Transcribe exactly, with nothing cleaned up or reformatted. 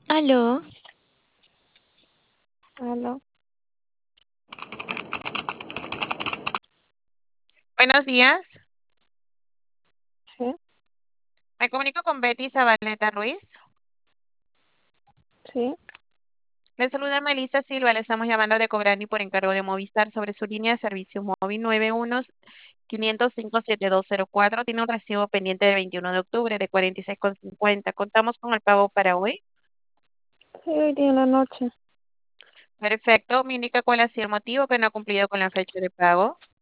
Aló, Aló, Buenos días, sí, me comunico con Betty Zabaleta Ruiz. sí, Le saluda Melissa Silva, le estamos llamando de Cobrani por encargo de Movistar sobre su línea de servicio móvil nueve uno cinco cero cinco siete dos cero cuatro. Tiene un recibo pendiente del veintiuno de octubre de cuarenta y seis con cincuenta. Contamos con el pago para hoy. sí, hoy día en la noche. Perfecto, me indica cuál ha sido el motivo que no ha cumplido con la fecha de pago.